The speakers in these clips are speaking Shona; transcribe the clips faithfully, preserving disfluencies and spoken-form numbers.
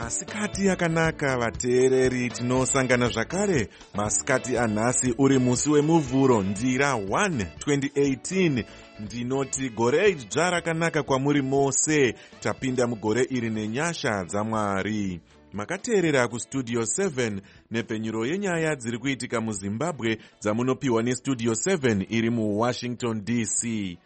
Masikati yakanaka vateereri, tinosangana zvakare masikati anhasi uri musi wemuvhuro ndira one twenty eighteen. Ndinoti gore idzva rakanaka kwamuri mose. Tapinda mugore iri nenyasha dzaMwari. Makateerera kustudio seven nepfenyuro yenyaya dziri kuitika muZimbabwe dzamunopiwa nestudio seven iri muWashington D C.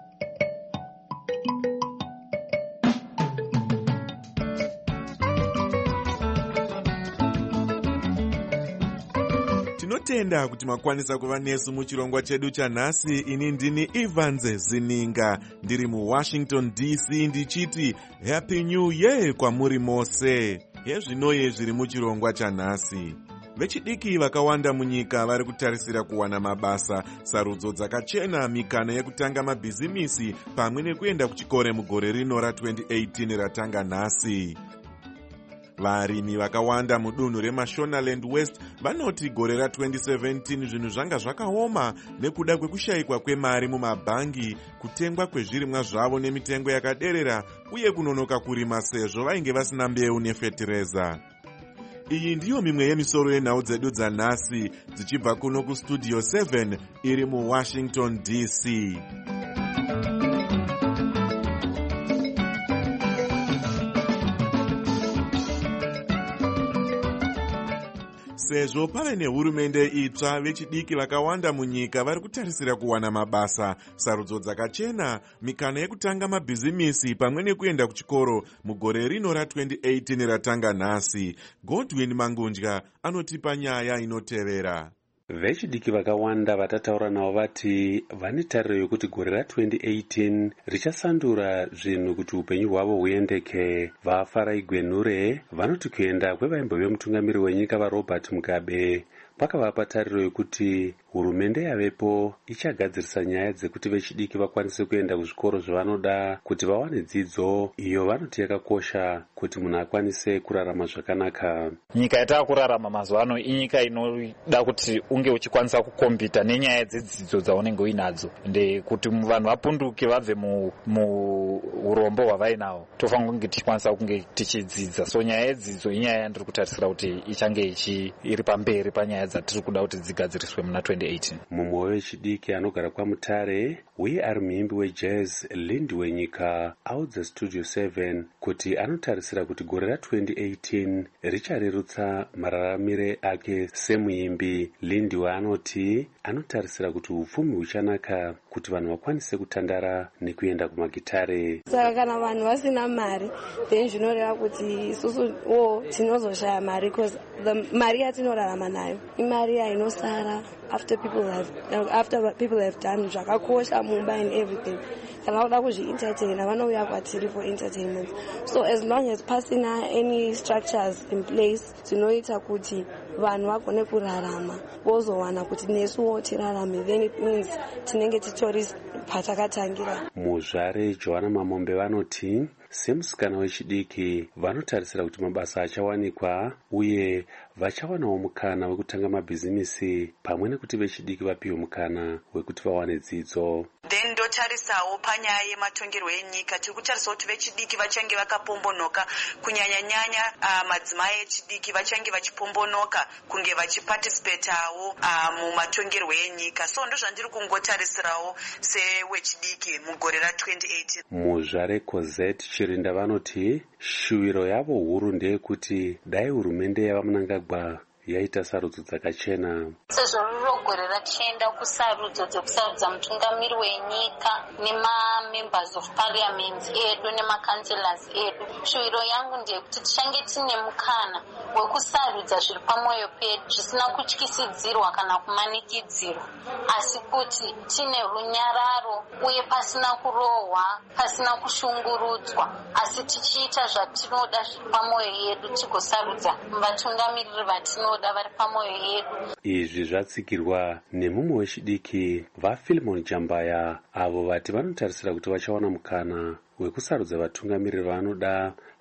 Tinotenda kuti makwanisa kuva nesu muchirongwa chedu chanhasi. Ini ndini Ivanze Zininga ndiri muWashington D C ndichiti Happy New Year kwamuri mose. Hezvinoye zviri muchirongwa chanhasi. Vechidiki vakawanda munyika vari kutarisira kuwana mabasa, sarudzo dzakachena, mikana yekutanga mabhizimisi pamwe nekuenda kuchikoro mugore rino ra twenty eighteen ratanga nhasi. Varimi vakawanda mudunhu reMashonaland West vanoti gore ra twenty seventeen zvinhu zvanga zvakaoma nekuda kwekushayikwa kwemari mumabhangi, kutengwa kwezvirimwa zvavo nemitengo yakaderera uye kunonoka kurima sezvo vainge vasina mbeu nefetireza. Iyi ndiyo mimwe yemisoro yenhau dzedu dzanhasi dzichibva kuno kustudio seven iri muWashington D C. Sezvo pave nehurumende itsva, vechidiki vakawanda munyika vari kutarisira kuwana mabasa, sarudzo dzakachena, mikana yekutanga mabhizimisi pamwe nekuenda kuchikoro mugore rino ra twenty eighteen ratanga nhasi. Godwin Mangunja anotipa nyaya inotevera. Vechidiki vakawanda vatataura navo vati vane tariro yokuti gore ra twenty eighteen richasandura zvinhu kuti upenyu hwavo huendeke. Vafara Igwenure vanoti kuenda kwevaimbove mutungamiri wenyika vaRobert Mugabe kwakavapa tariro yokuti hurumende yavepo ichagadzirisa nyaya dzekuti vechidiki vakwanise kuenda kuzvikoro zvavanoda kuti vawane dzidzo iyo vanoti yakakosha kuti munhu akwanise kurarama zvakanaka. Nyika yatakurarama mazuva ano inyika inoda kuti unge uchikwanisa kukombita nenyaya dzedzidzo dzaunenge uinadzo, ende kuti vanhu vapunduke vabve muurombo hwavainahwo tofanira kunge tichikwanisa kunge tichidzidza. So nyaya yedzidzo inyaya yandiri kutarisira kuti ichange iri pamberi panyaya dzatiri kuda kuti dzigadziriswe muna twenty eighteen. Mumwe wechidiki anogara kwaMutare uye ari muimbi wejazz Lindi wenyika audza studio seven kuti anotarisira kuti gore ra twenty eighteen richarerutsa mararamire ake semuimbi. Lindi waanoti anotarisira kuti upfumi huchanaka kuti vanhu vakwanise kutandara nekuenda kumagitare. Saka kana vanhu vasina mari then zvinoreva kuti isusu wo tinozoshaya mari because the mari yatinorarama nayo imari inosara after people have after people have done zvakakosha mumba and everything. Kana kuda kuzvi-entertaina vanouya kwatiri for entertainment. So as long as pasina any structures in place zvinoita kuti vanhu vagone kurarama vozowana kuti nesuwo tirarame, then it means tinenge titori patakatangira. Muzvare Joanna Mamombe vanoti semusikana wechidiki vanotarisira kuti mabasa achawanikwa uye vachawanawo mukana wekutanga mabhizimisi pamwe nekuti vechidiki vapiwe mukana wekuti vawane dzidzo. Then ndotarisawo panyaya yematongerwo enyika tiri kutarisawo kuti vechidiki vachange vakapombonoka, kunyanya nyanya uh, madzimai echidiki vachange vachipombonoka kunge vachiparticipatawo uh, mumatongerwo enyika. So ndo zvandiri kungotarisirawo sewechidiki mugore ra twenty eighteen. Muzvare Cosette Chirinda vanoti shuwiro yavo huru ndeyekuti dai hurumende yavaMunangagwa yaita sarudzo dzakachena. Sezvo riro gore rachienda kusarudzo dzekusarudza mutungamiri wenyika nemamembers of parliament edu nemakanselors edu, shuwiro yangu ndeyekuti tichange tine mukana wekusarudza zviri pamwoyo pedu zvisina kutyisidzirwa kana kumanikidzirwa, asi kuti tine runyararo uye pasina kurohwa, pasina kushungurudzwa, asi tichiita zvatinoda zviri pamwoyo yedu tigosarudza vatungamiriri vatinoda vari pamwoyo yedu. Izvi zvatsigirwa nemumwe wechidiki vaPhilemon Jambaya avo vati vanotarisira kuti vachawana mukana wekusarudza vatungamiriri vanoda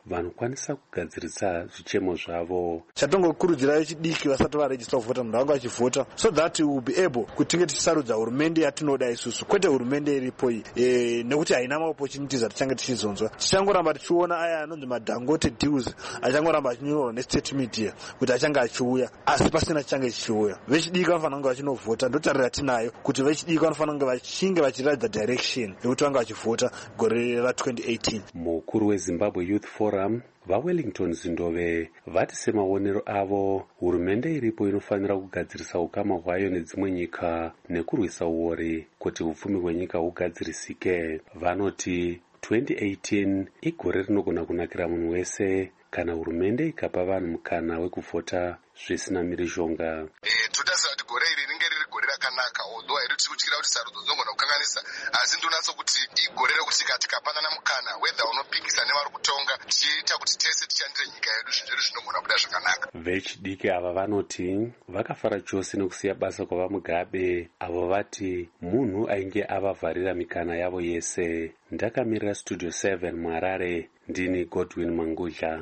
vanokwanisa kugadziritsa zvichemo zvavo. chatongokurudzira vechidiki vasati varejista kuvhota munhu anga achivhota so that we will be able kutinge tichisarudza hurumende yatinoda isusu kwete hurumende iripo iyi e, nekuti haina maopportunities atichange tichizonzwa. tichangoramba tichiona aya anonzi madangote deals achangoramba achinyorwa nestate media kuti achange achiuya asi pasina chichange chichiuya. vechidiki vanofanira kunge vachinovhota ndotarira tinayo kuti vechidiki vanofanira kunge vachinge vachiratidza direction yekuti vange vachivhota gore ratwenty eighteen. mukuru wezimbabwe youth forum vaWellington Zindove vati semaonero avo hurumende iripo inofanira kugadzirisa ukama hwayo nedzimwe nyika nekurwisa uori kuti upfumi hwenyika hugadzirisike. vanoti twenty eighteen igore rinogona kunakira munhu wese kana hurumende ikapa vanhu mukana wekuvhota zvisina mhirizhonga. totasira kuti gore iri ringe riri gore rakanaka although hairi tichikutyira kuti sarudzo dzinogona kukanganisa asi ndonatso kuti igore rekuti tikapanana mukana wedha unopikisa nevari kutonga tichiita kuti tese tichandire nyika yedu zvinhu zvinogona kuda zvakanaka. vechidiki ava vanoti vakafara chose nekusiya basa kwavamugabe avo vati munhu ainge avavharira mikana yavo yese. ndakamirira studio seven muharare ndini Godwin Mangudla.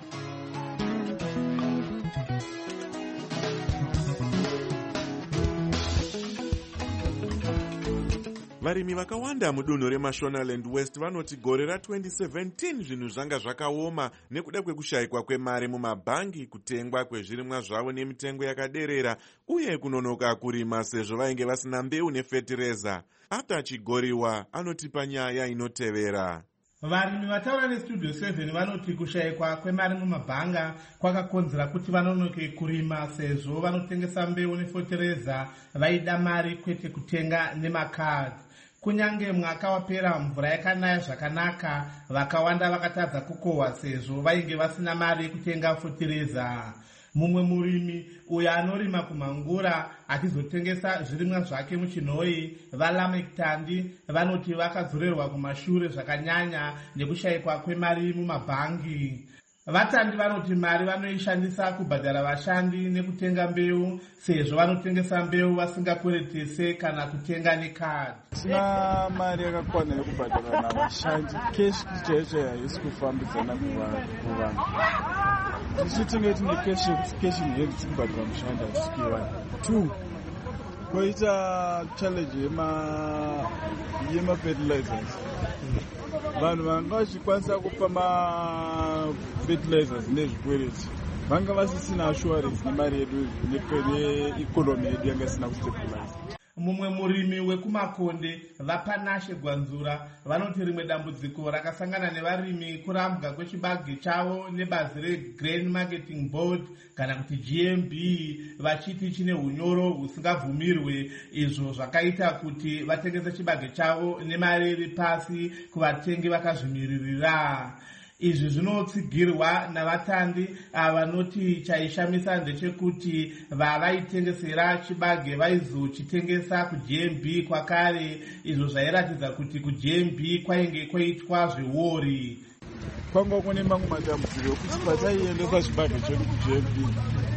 varimi vakawanda mudunhu remashonaland west vanoti gore ratwenty seventeen zvinhu zvanga zvakaoma nekuda kwekushayikwa kwemari mumabhangi, kutengwa kwezvirimwa zvavo nemitengo yakaderera uye kunonoka kurima sezvo vainge vasina mbeu nefetireza. After Chigoriwa anotipa nyaya inotevera. varimi vataura nestudio seven vanoti kushayikwa kwemari mumabhanga kwakakonzera kuti vanonoke kurima sezvo vanotengesa mbeu nefetireza vaida mari kwete kutenga nemakadhi. kunyange mwaka wapera mvura yakanaya zvakanaka vakawanda vakatadza kukohwa sezvo vainge vasina mari yekutenga fetireza. mumwe murimi uyo anorima kumangura achizotengesa zvirimwa zvake muchinhoi vaLamek Tandi vanoti vakadzorerwa kumashure zvakanyanya nekushayikwa kwemari mumabhangi. vatandi vanoti mari vanoishandisa kubhadhara vashandi nekutenga mbeu sezvo vanotengesa mbeu vasingakweretese kana kutenga nekadhi. sina mari yakakwana yekubhadhara navashandi. keshi chaicho haisi kufambidzana kuvanhu. tichitinge tine keshi keshi nhendi tikubhadhara mushandi hatisikiwani. two koita challenge yemafertilizers. vanhu vanga vachikwanisa kupa mafertilizers nezvikwereti vanga vasisina assurance nemari yedu neikonomi yedu yanga isina kustabilize. mumwe murimi wekumakonde vapanashe Gwanzura vanoti rimwe dambudziko rakasangana nevarimi kurambwa kwechibage chavo nebazi reGrain Marketing Board kana kuti G M B vachiti chine unyoro husingabvumirwe, izvo zvakaita kuti vatengese chibage chavo nemari iri pasi kuvatengi vakazvimiririra. izvi zvinotsigirwa navatandi vanoti chaishamisa ndechekuti vavaitengesera chibage vaizochitengesa kuG M B kwakare, izvo zvairatidza kuti kuG M B kwainge kwaitwa zveuori. kwanga kune mamwe matambudziko ekuti pataiendesa chibage chedu kuG M B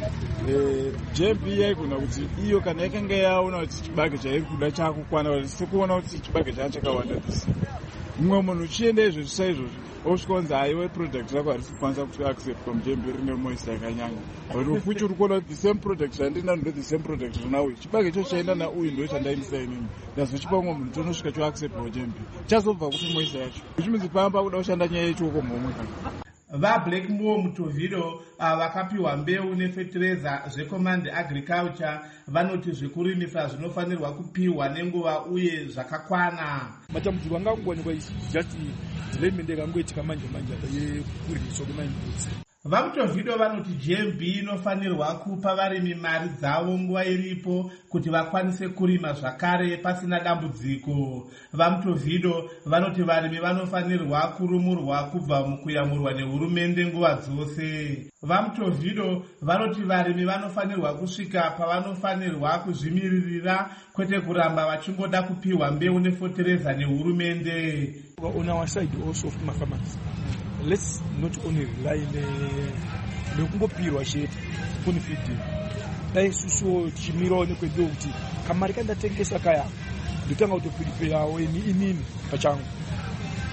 G M B yaigona kuti iyo kana yakanga yaona kuti chibage chairi kuda chakukwana sekuona kuti chibage chacho chakawanda disi. mumwe munhu uchienda izvozvo saizvozvo osvikonzi aiwe product rako harisi kukwanisa kuti accept muG M B rine moisa yakanyanya but fuchi uri kuona the same product zvandina ndo the same product zvonauyu chibage cho chaenda nauyu ndo chandaimisa inini ndazochipa umwe munhu tonosvika cho accept muG M B chazobva kuti moisa yacho uchimidzi pamba kuda kushanda nyaya yechoko mhomwe kana vaBlackmore Mutovido vakapiwa mbeu nefetireza zvecommand agriculture vanoti zvekurimisa zvinofanirwa kupiwa nenguva uye zvakakwana. matambudziko angangowanikwa just development yakangoitika manje manje yekuriswa kwemanyuzi. vaMutovido vanoti G M B inofanirwa kupa varimi mari dzavo nguva iripo kuti vakwanise kurima zvakare pasina dambudziko. vaMutovido vanoti varimi vanofanirwa kurumurwa kubva mukuyamurwa nehurumende nguva dzose. vaMutovido vanoti varimi vanofanirwa kusvika pavanofanirwa kuzvimiririra kwete kuramba vachingoda kupiwa mbeu nefetireza nehurumende. On our side also of farmers, let's not only rely nekungopirwa chete kuni feeding. Dai susu chimiro nekwendo kuti kamari kandatengesa kaya nditanga kutopiripirawo inini pachangu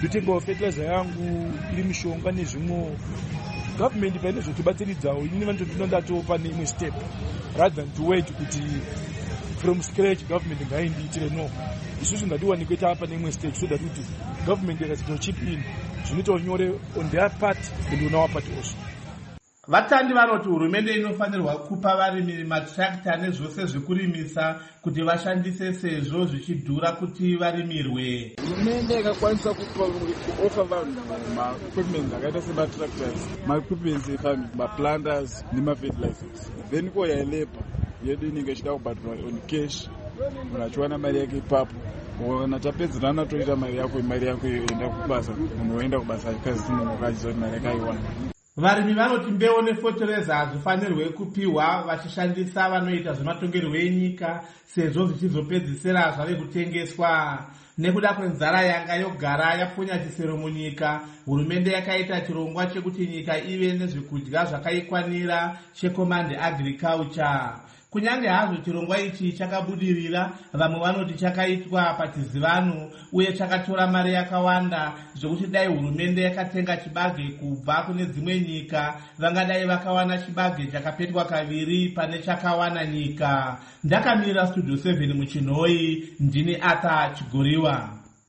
ndotengawo fertilizer yangu iri mishonga nezvimwewo. Government paine zvotibatsiridzawo inini vanotondino ndatopa neimwe step rather than to wait kuti from scratch government ngaindiitire. No, isusu ngatiwanikwe taapa neimwe stage so that kuti government ikasito chip in zvinoitawo nyore on their part and on our part also. Vatandi vanoti hurumende inofanirwa kupa varimi matrakta nezvose zvekurimisa kuti vashandise sezvo zvichidhura kuti varimirwe. Hurumende ikakwanisa kuofa vanhu ma-equipment akaita sematractors, ma-equipment efarming, ma-planters nema-fertilizers, then ko yailebha yedu inenge ichida kubatirwa on cash, munhu achiwana mari yake ipapo. Kana tapedzerana toita mari yako mari yako yoenda kubasa, munhu oenda kubasa achikazinonoka achiziva kuti mari yake aiwana. Varimi vanoti mbeu nefotereza hazvifanirwe kupiwa vachishandisa vanoita zvematongerwo enyika sezvo zvichizopedzisira zvave kutengeswa. Nekuda kwenzara yanga yogara yapfunya chisero munyika, hurumende yakaita chirongwa chekuti nyika ive nezvekudya zvakaikwanira checommand agriculture. Kunyange hazvo chirongwa ichi chakabudirira, vamwe vanoti chakaitwa patizivano uye chakatora mari yakawanda zvokuti dai hurumende yakatenga chibage kubva kune dzimwe nyika vangadai vakawana chibage chakapetwa kaviri pane chakawana nyika. Ndakamira studio seven muchinhoi, ndini Arthur Chigoriwa.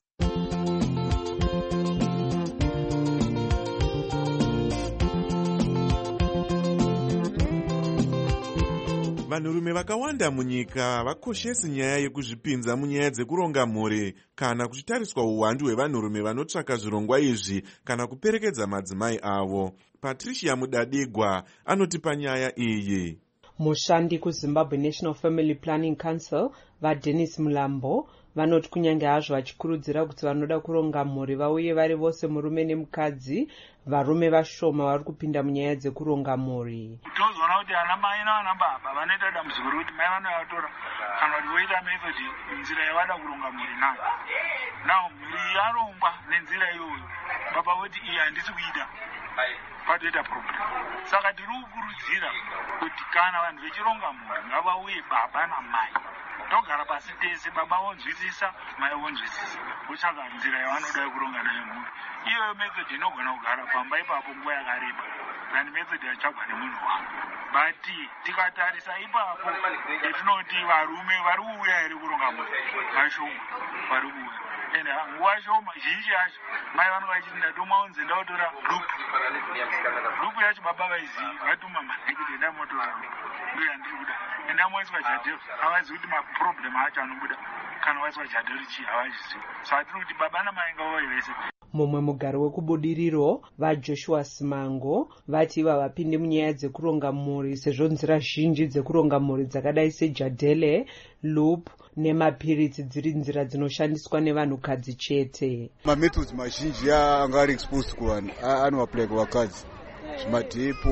Vanhurume vakawanda munyika vakoshesi nyaya yekuzvipinza munyaya dzekuronga mhuri kana kuchitariswa uwandu hwevanhurume vanotsvaka zvirongwa izvi kana kuperekedza madzimai avo. Patricia Mudadigwa anotipa nyaya iyi. Mushandi kuZimbabwe National Family Planning Council vaDennis Mulambo vanoti kunyange hazvo vachikurudzira kuti vanoda kuronga mhuri vauye vari vose murume nemukadzi, varume vashoma vari kupinda munyaya dzekuronga mhuri. Tozoona kuti ana mai nana baba vanoita dambudziko rekuti mai vanovatora kana kuti voita method nzira yavada kuronga mhuri nayo. Nawo mhuri yarongwa nenzira iyoyo, baba voti iyi handisi kuida, patoita problem. Saka tiri kukurudzira kuti kana vanhu vechironga mhuri ngavauye baba namai, togara pasi tese, baba vonzwisisa, mai vonzwisisa, votsvaka nzira yavanoda kuronga nayo mhuri. Iyoyo method inogona kugara pamba ipapo nguva yakareba, than method yatsvagwa nemunhu wangu. But tikatarisa ipapo etinoti varume vari kuuya here kuronga mhuri vashoma vari kuuya, ende nguva shoma zhinji yacho mai vanenge vachiti ndatoma unzi ndaotora lupu lupu yacho baba vaizivi vatuma manekiti ndamotora ndo yandiri kuda, ende amoiswa jadhero havazivi kuti maproblem acho anobuda kana vaiswa jadhero chii havazvizivi. So hatiri kuti baba namai ngavauye vese. Mumwe mugaro wekubudiriro vaJoshua Simango vati iva vapinde munyaya dzekuronga mhuri sezvo nzira zhinji dzekuronga mhuri dzakadai sejadhele, loop nemapiritsi dziri nzira dzinoshandiswa nevanhukadzi chete. Mamethods mazhinji anga ari exposed kuvanhu anoapply kuvakadzi, zvimadhepo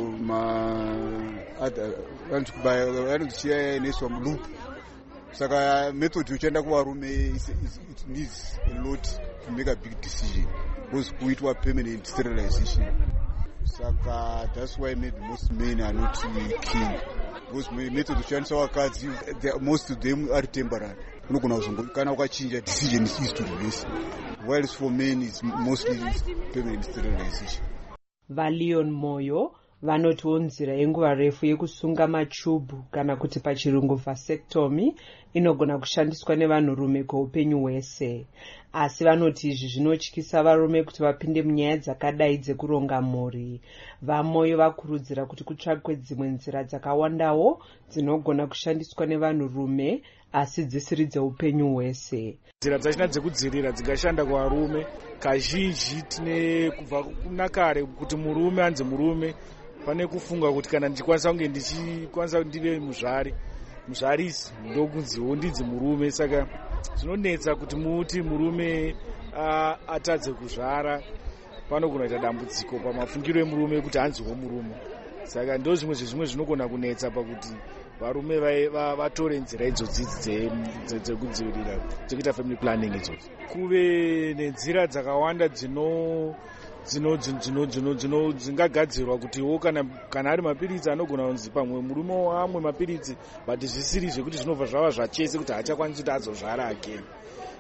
anozichiya inoiswa loop. Saka method uchienda kuvarume it needs a lot to make a big decision because kuitwa permanent sterilization. Saka that's why maybe most men are not keen, because method uchishandisa vakadzi most of them are temporary, unogona kuzongo kana ukachinja decision is to release, whilst for men it's mostly permanent sterilization. Valion Moyo vanotiwo nzira yenguva refu yekusunga machubhu kana kuti pachirungu vasectomy inogona kushandiswa nevanhurume kweupenyu hwese, asi vanoti izvi zvinotyisa varume kuti vapinde munyaya dzakadai dzekuronga mhuri. Vamoyo vakurudzira kuti kutsvakwe dzimwe nzira dzakawandawo dzinogona kushandiswa nevanhurume asi dzisiri dzeupenyu hwese. Nzira dzachina dzekudzivirira dzingashanda kuvarume kazhinji tine kubva kunakare kuti murume anzi murume pane kufunga kuti kana ndichikwanisa kunge ndichikwanisa kuti ndive muzvari muzvarisi ndokunziwo ndidzi murume. Saka zvinonetsa kuti muti murume atadze kuzvara, panogona kuita dambudziko pamafungiro emurume kuti hanziwo murume. Saka ndo zvimwe zvezvimwe zvinogona kunetsa pakuti varume vatore nzira idzodzi dzekudzivirira dzekuita family planning idzodzi. Kuve nenzira dzakawanda dzino dzingagadzirwa kutiwo kana ari mapiritsi anogona kunzi pamwe murume wamwe mapiritsi but zvisiri zvekuti zvinobva zvava zvachese kuti haachakwanisi kuti azozvara again.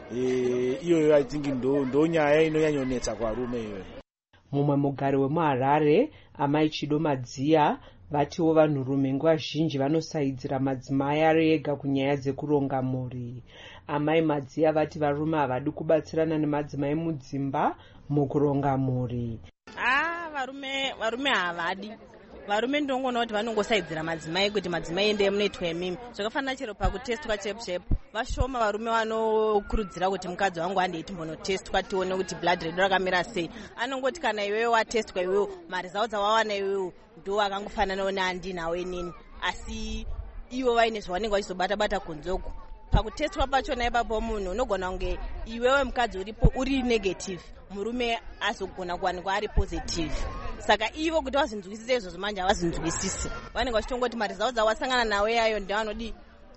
iyoyo I think ndo nyaya inonyanyonetsa kwarume iyoyo. Mumwe mugari wemuHarare, amai Chido Madziya, vatiwo vanhurume nguva zhinji vanosaidzira madzimai ari ega kunyaya dzekuronga mhuri. Amai Madziya vati varume havadi kubatsirana nemadzimai mudzimba mukuronga mhuri. Ah, varume varume havadi. Varume ndongoona kuti vanongosaidzira madzimai kuti madzimai ende munoitwa imimi. Zvakafanana chero pakutestwa chep chep. Vashoma varume vanokurudzira kuti mukadzi wangu ande timbonotestwa tione kuti blood redu rakamira sei. Anongoti kana iwewe watestwa iwewe marizao dzawawana iwewe ndo akangofananawo neandinawo inini. Asi ivo vaine zvavanenge vachizobata bata kunzoko. Pakutestwa pachona ipapo munhu unogona kunge iwewe mukadzi uripo uri negative, murume azogona kuwanikwa ari positive. Saka ivo kuti vazinzwisise izvozvo manje havazinzwisisi. Vanenge vachitongoti marizao dzawasangana nawe yayo ndo anodi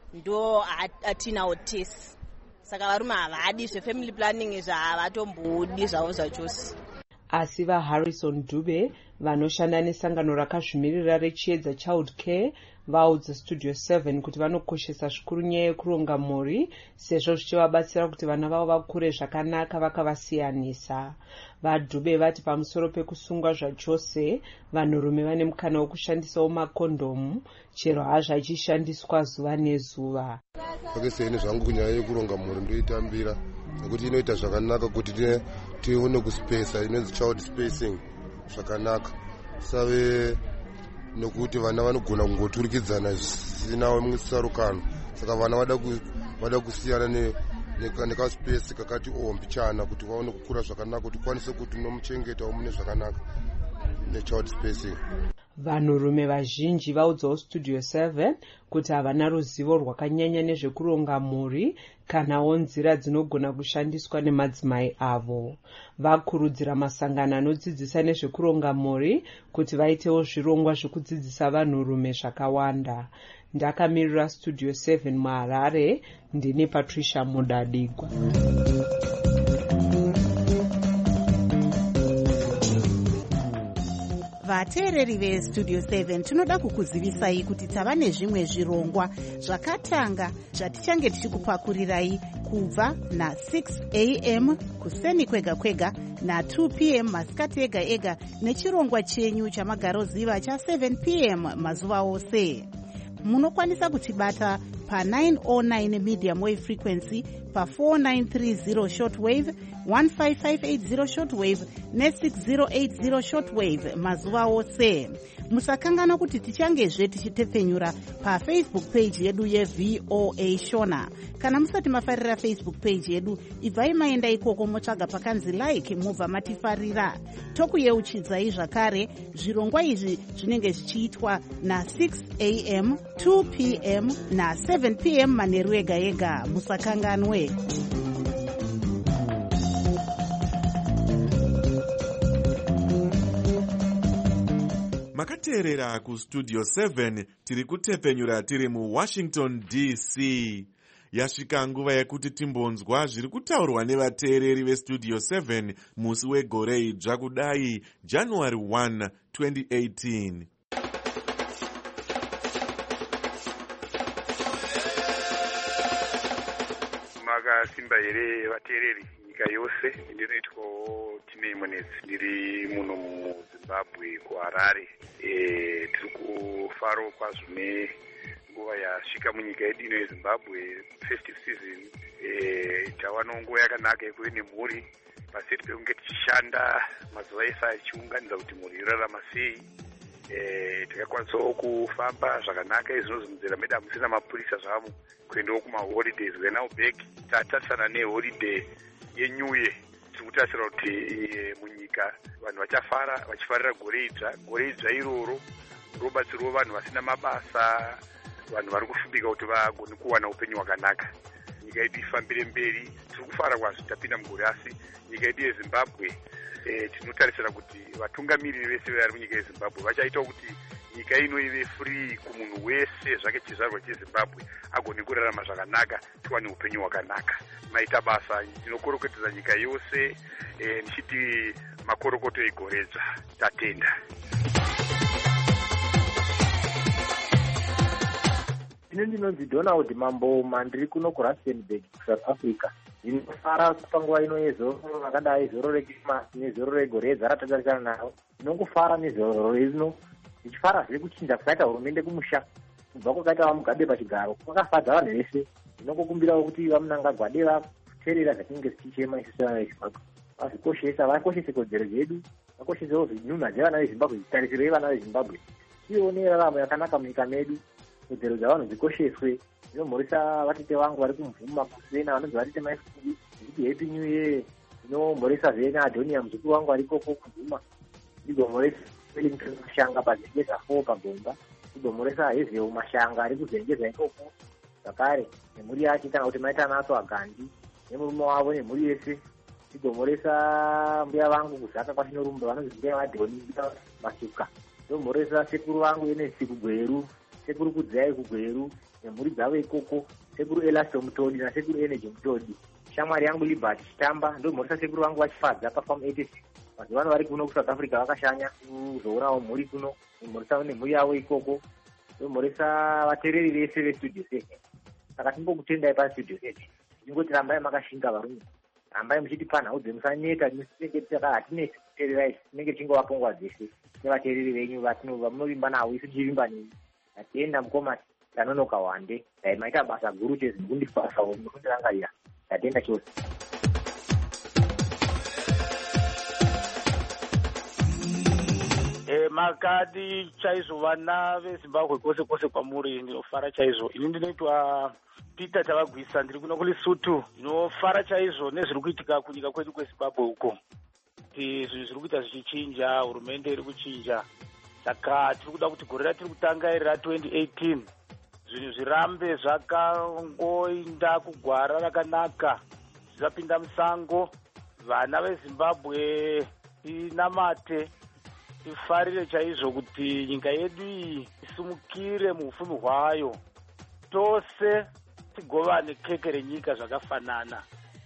ndo atinawo test. Saka varume havadi zvefamily planning zvavatombodi zvavo zvachose. Asi vaHarrison Dube vanoshanda nesangano rakazvimirira rechiedza Child Care vaudza Studio seven kuti vanokoshesa zvikuru nyaya yekuronga mhuri sezvo zvichivabatsira kuti vana vavo vakure zvakanaka vakavasiyanisa. VaDube vati pamusoro pekusungwa zvachose vanhurume vane mukana wokushandisawo makondomu chero hazvo achishandiswa zuva nezuva. Pakiseni zvangu kunyaya yekuronga mhuri ndoitambira nekuti inoita zvakanaka kuti tione kuspesa inonzi child spacing zvakanaka. Save nokuti vana vanogona kungoturikidzana zvisina musarukano. Saka vana vada kusiyana nekaspesi kakati ombichana kuti vaone kukura zvakanaka kuti kwanise kuti nomuchengeta mune zvakanaka nechild spacing. Vanhurume vazhinji vaudzawo Studio seven kuti havana ruzivo rwakanyanya nezvekuronga mhuri kanawo nzira dzinogona kushandiswa nemadzimai avo. Vakurudzira masangano anodzidzisa nezvekuronga mhuri kuti vaitewo zvirongwa zvekudzidzisa vanhurume zvakawanda. Ndakamirira Studio seven muHarare, ndini Patricia Mudadigwa. Vateereri veStudio seven tinoda kukuzivisai kuti tava nezvimwe zvirongwa zvakatanga zvatichange tichikupakurirai kubva na six a m kuseni kwega kwega na two p m masikati ega ega nechirongwa chenyu chamagaroziva cha seven p m mazuva ose. Munokwanisa kutibata pa nine oh nine medium wave frequency, pa four nine three zero shortwave, one five five eight zero shortwave ne six zero eight zero shortwave mazuva ose. Musakangana kuti tichangezve tichitepfenyura pa Facebook page yedu yeV O A Shona. Kana musati mafarira Facebook page yedu, ibvai maenda ikoko motsvaga pakanzi like mubva matifarira. Tokuyeuchidzai zvakare zvirongwa izvi zvinenge zvichiitwa na six a m, two p m na seven p m manheru ega ega. Musakanganwe. Makateerera kuStudio seven tiri kutepfenyura tiri muWashington D C. Yasvika nguva yekuti timbonzwa zviri kutaurwa nevateereri veStudio seven musi wegore idzva kudai January first twenty eighteen. Makasimba here vateereri nyika yose. Ndinoitwawo Timei Munetsi, ndiri muno muZimbabwe kuHarare. E, tiri kufarawo kwazvo nenguva yasvika munyika yedu ino yeZimbabwe festive season. E, tava nonguva yakanaka yekuve nemhuri paseti pekunge tichishanda mazuva ese achiunganidza kuti mhuri yorarama sei. E, tikakwanisawo kufamba zvakanaka izvinozi munzira medu hamusina mapurisa zvamo kuendawo kumaholidays. We are now back. Tatarisana neholiday yeNew Year. Tiri kutarisira kuti munyika vanhu vachafara vachifarira gore idzva. Gore idzva iroro robatsirawo vanhu vasina mabasa, vanhu vari kufumbika kuti vagone kuwana upenyu hwakanaka. Nyika yedu ifambire mberi. Tiri kufara kwazvo tapinda mugore, asi nyika yedu yeZimbabwe e, tinotarisira kuti vatungamiriri vese vari munyika yeZimbabwe vachaita kuti nyika ino ive free kumunhu wese zvake chizvarwa cheZimbabwe agone kurarama zvakanaka, tiwane upenyu hwakanaka. Maita basa tinokorokotedza nyika yose e, nichiti makorokoto egoredzva. Tatenda. ine ndinonzi Donald Mamboma, ndiri kuno kuRustenburg kuSouth Africa. Ndinofara panguva ino yezoro rakadai zoro reChristmas nezoro regore ratatarisana nayo. Ndinongofara nezoro rino ndichifara zviri kuchinja kwakaita hurumende kumusha kubva kwakaita vamugabe pachigaro kwakafadza vanhu vese. Ndinongokumbirawo kuti vamunanga gwade vateerera zvatinenge tichichema isusu vana veZimbabwe vazvikoshesa, vakoshese kodzero dzedu, vakoshesewo zvinunha dzevana veZimbabwe, zvitarisiro yevana veZimbabwe. Ivo neraramo yakanaka munyika medu, kodzero dzavanhu dzikosheswe. Ndinomhoresa vatete vangu vari kumvuma kusena vanonzi vatete maifundi ndikuti happy new year. Ndinomhoresa zvena Adonia muzukuru wangu arikoko kumvuma. Ndigomhoresa Wellington Mashanga pazengeza four pagomba. Ndigomhoresa Hezeu Mashanga ari kuzengeza ikoko zvakare nemhuri yake kana kuti maita naso agandi nemurume wavo nemhuri yese. Ndigomhoresa mbuya vangu kuzaka kwatinorumba vanonzi mbuya vaDhoni Masuka. Ndomhoresa sekuru vangu Enesi Kugweru, sekuru Kudzai Kugweru nemhuri dzavo ikoko, sekuru Elasto Mutodi nasekuru Energy Mutodi. Shamwari yangu Liberty Chitamba. Ndomhoresa sekuru vangu vachifadza paFarm eighty-six. Mazuvano vari kuno kuSouth Africa vakashanya kuzoonawo mhuri kuno. Ndomhoresa nemhuri yavo ikoko. Ndomhoresa vateereri vese veStudio seven. Saka timbokutendai paStudio seven. Ndingoti rambai makashinga varume. Rambai muchitipa nhau dzemusanyeka tinenge tisaka hatinesi kuteererai, tinenge tichingovapa nguva dzese nevateereri venyu vamunovimba navo isu tichivimba nemi. Tatienda mukoma tanonoka wande. Dai maita basa guru chezi kundifasawo mukundirangarira. Tatienda chose. Eh, makadi chaizvo vana veZimbabwe kwose kwose kwamuri, ndinofara chaizvo. Ini ndinoitwa Peter Tavagwisa, ndiri kuno kuLesotho. Ndinofara chaizvo nezviri kuitika kunyika kwedu kweZimbabwe uko. Kuti zvinhu zviri kuita zvichichinja, hurumende iri kuchinja. Saka tiri kuda kuti gore ratiri kutanga iri ra-twenty eighteen zvinhu zvirambe zvakangoinda kugwara rakanaka, zvisapinda musango. Vana veZimbabwe tinamate, tifarire chaizvo kuti nyika yedu iyi isumukire muupfumi hwayo. Tose tigovane keke renyika zvakafanana,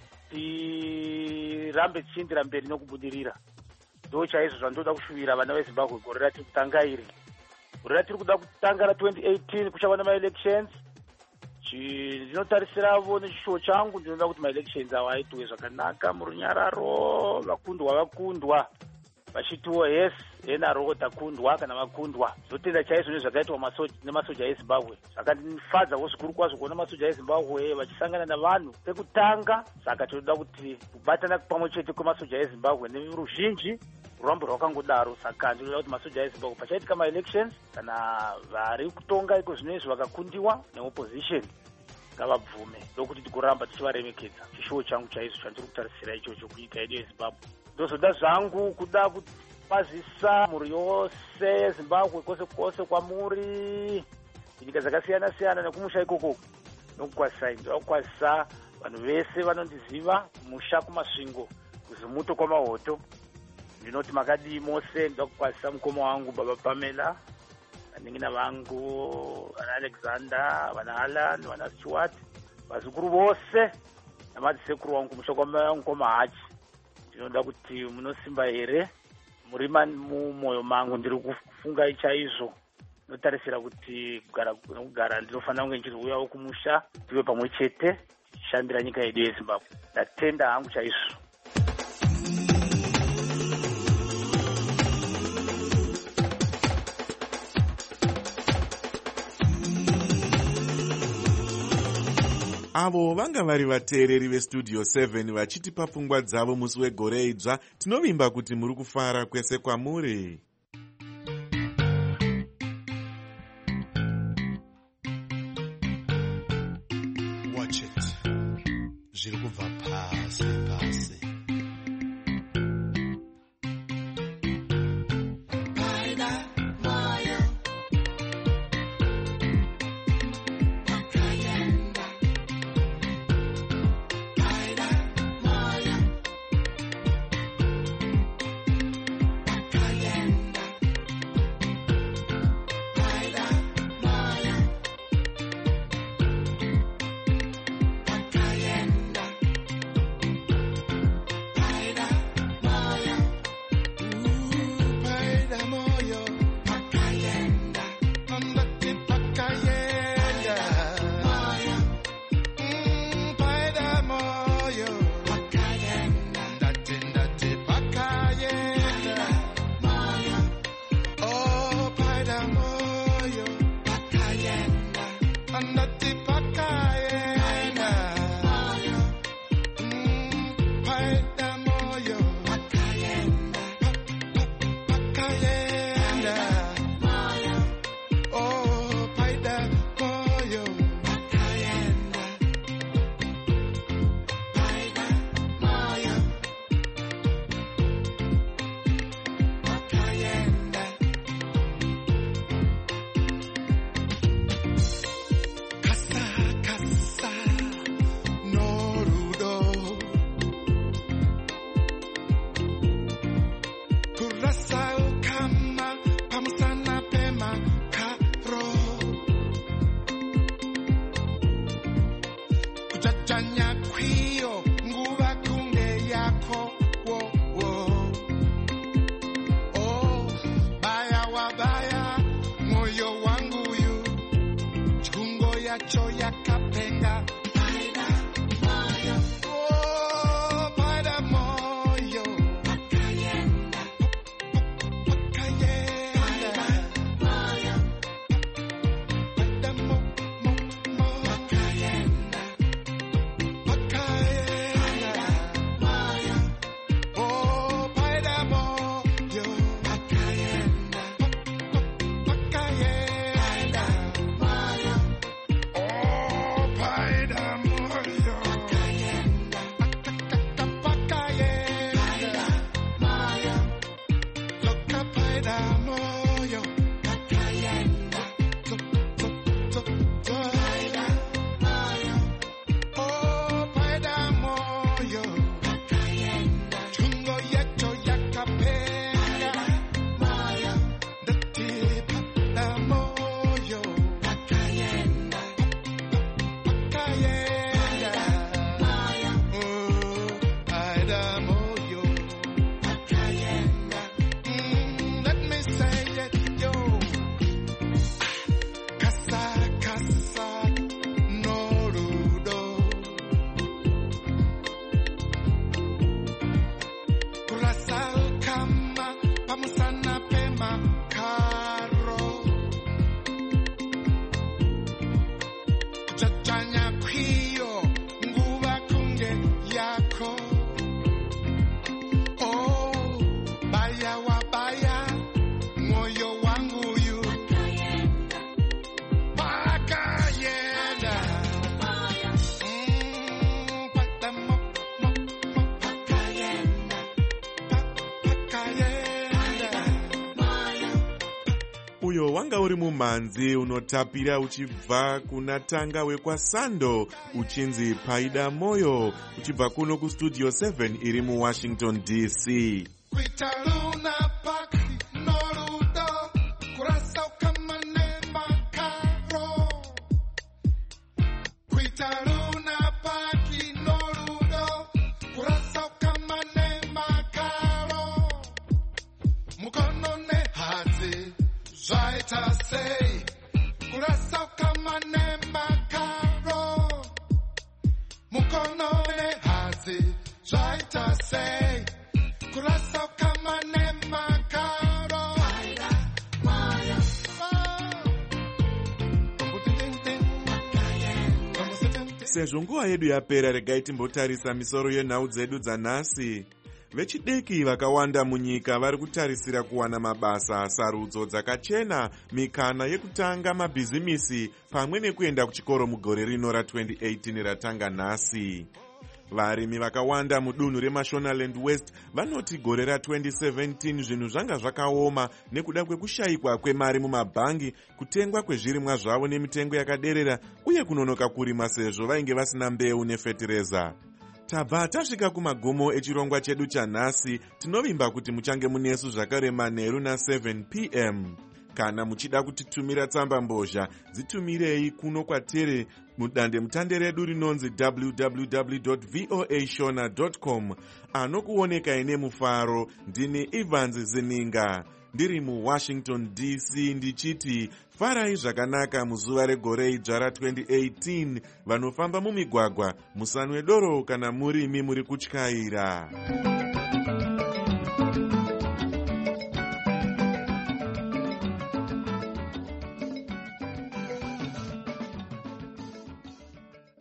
tirambe tichiendera mberi nokubudirira. Ndo chaizvo zvandoda kushuvira vana veZimbabwe gore ratiri kutanga iri. Gore ratiri kuda kutanga ra-twenty eighteen kuchava nemaelections. Ndinotarisiravo nechishuwo changu, ndinoda kuti maelections awo aitwe zvakanaka murunyararo, vakundwa vakundwa vachitiwo yes enaro takundwa kana vakundwa. Ndotenda chaizvo nezvakaitwa nemasoja eZimbabwe. Zvakandifadzawo zvikuru kwazvo kuona masoja eZimbabwe vachisangana navanhu pekutanga. Saka tinoda kuti kubatana pamwe chete kwemasoja eZimbabwe neruzhinji rurambo rwakangodaro. Saka ndinoda kuti masoja eZimbabwe pachaitika maelections kana vari kutonga iko zvino izvi vakakundiwa neopposition ngavabvume, ndokuti tigoramba tichivaremekedza. Chishuwo changu chaizvo chandiri kutarisira ichocho kunyika yedu yeZimbabwe. Ndozoda zvangu kuda kupazisa mhuri yose yeZimbabwe kwose kwose kwamuri, nyika dzakasiyana siyana nekumusha ikoko nokukwasai. Ndoda kukwasisa vanhu vese vanondiziva kumusha, kumasvingo, kuzimuto kwamahoto. Ndinoti makadii mose. Ndoda kukwasisa mukoma wangu baba Pamela, vanengina vangu vana Alexander, vana Alan, vana Stuart, vazukuru vose namadzisekuru wangu kumusha kwamukoma Hachi. Ndinoda kuti munosimba here, muri mumwoyo mangu. Ndiri kufunga chaizvo, ndinotarisira kuti kugara kugara ndinofanira kunge ndichizouyawo kumusha, tive pamwe chete tichishambira nyika yedu yeZimbabwe. Ndatenda hangu chaizvo. Avo vanga vari vateereri veStudio seven vachitipa pfungwa dzavo musi wegore idzva. Tinovimba kuti muri kufara kwese kwamuri. Watch it. Zviri kubva pasi pasi. chachanya kwiyo nguva kunge yako wo, wo. Oh, baya wabaya moyo wangu yu chungo yacho yakapenga paida moyo. Oh, paida moyo pakayenda pakayenda moyo paida mo mo mo pakayenda pakayenda moyo. Oh, paida moyo pakayenda pakayenda moyo. Oh, paida moyo pakayenda pakayenda moyo. Loka paida moyo pakayenda to to to to paida moyo. Oh, paida moyo pakayenda chungo yecho yakapenga moyo. Dati paida moyo pakayenda pakayenda moyo. Oh, paida moyo pakayenda. Mm, let me say it, yo. Kasa kasa norudo kurasal kama pamusana pema karo chachanya kwiyo nguva kunge yako. Oh, baya wabaya moyo wangu yu pakayenda. Mm, paida mo mo mo pakayenda pa- pakayenda moyo. uyo wanga uri mumhanzi unotapira uchibva kuna tanga wekwasando uchinzi paida moyo uchibva kuno kustudio seven iri muwashington D C. Kuita luna paki norudo kurasa kama nema karo. Kuita luna paki norudo kurasa kama nema karo. Mukono ne hazi zaita sei kurasa kama nema karo. Mukono ne hazi zaita sei kurasa kama nema karo. Paida moyo. Sezvo nguva yedu yapera, regai timbotarisa misoro yenhau dzedu dzanhasi. Vechidiki vakawanda munyika vari kutarisira kuwana mabasa, sarudzo dzakachena, mikana yekutanga mabhizimisi pamwe nekuenda kuchikoro mugore rino ra-twenty eighteen ratanga nhasi. Varimi vakawanda mudunhu reMashonaland West vanoti gore ra-twenty seventeen zvinhu zvanga zvakaoma nekuda kwekushayikwa kwemari mumabhangi, kutengwa kwezvirimwa zvavo nemitengo yakaderera uye kunonoka kurima sezvo vainge vasina mbeu nefetireza. Tabva tasvika kumagumo echirongwa chedu chanhasi. Tinovimba kuti muchange munesu zvakare manheru na-seven p m. Kana muchida kutitumira tsamba mbozha, dzitumirei kuno kwatere mudande mutande redu rinonzi w w w dot voa shona dot com. Anokuoneka ine mufaro ndini Evans Zininga, ndiri muWashington D C ndichiti farai zvakanaka muzuva regore idzva ra-twenty eighteen. Vanofamba mumigwagwa musanwe doro kana murimi muri kutyaira.